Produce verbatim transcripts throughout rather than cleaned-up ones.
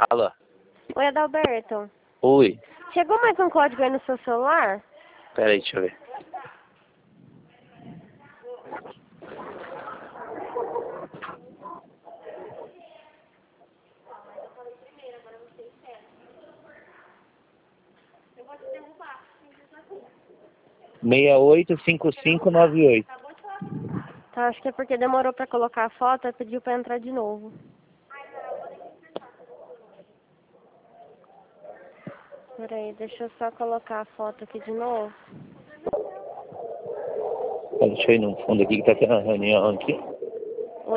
Alô? Oi, Adalberto. Oi. Chegou mais um código aí no seu celular? Pera aí, deixa eu ver. seis oito cinco cinco nove oito. Tá, acho que é porque demorou pra colocar a foto e pediu pra entrar de novo. Peraí, deixa eu só colocar a foto aqui de novo. Deixa eu ir no fundo aqui que tá tendo uma reunião aqui. Oi?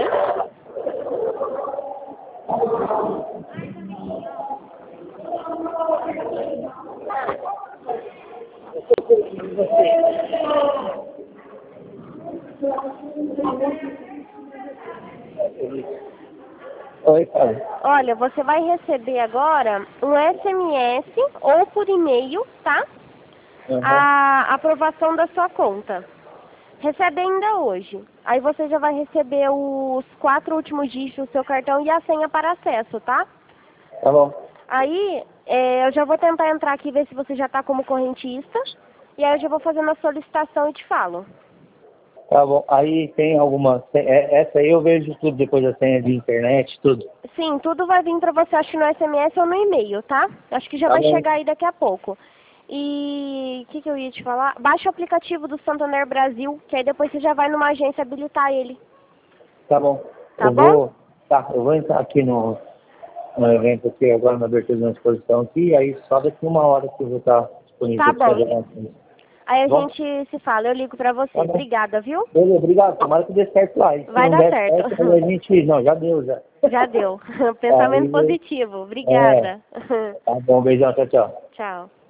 Oi, fala. Olha, você vai receber agora um S M S ou por e-mail, tá? Uhum. A aprovação da sua conta. Recebe ainda hoje. Aí você já vai receber os quatro últimos dígitos do seu cartão e a senha para acesso, tá? Tá bom. Aí é, eu já vou tentar entrar aqui e ver se você já está como correntista. E aí eu já vou fazendo a solicitação e te falo. Tá bom. Aí tem alguma... é- Essa aí eu vejo tudo depois da senha de internet, tudo. Sim, tudo vai vir para você, acho que no S M S ou no e-mail, tá? Acho que já Tá vai bom. chegar aí daqui a pouco. E o que, que eu ia te falar? Baixa o aplicativo do Santander Brasil, que aí depois você já vai numa agência habilitar ele. Tá bom. Tá eu bom? vou... Tá, eu vou entrar aqui no, no evento aqui agora, na abertura de uma exposição aqui, e aí só daqui uma hora que eu vou estar disponível Tá para fazer bom. alguma coisa. Aí a Tá bom? gente se fala, eu ligo pra você. Tá bom. Obrigada, viu? Beleza, obrigado. Tomara que dê certo lá. E se Vai não dar der certo. certo, aí a gente... Não, já deu, já. Já deu. Pensamento Aí, positivo. é, Obrigada. tá bom, beijão, tchau, tchau. Tchau.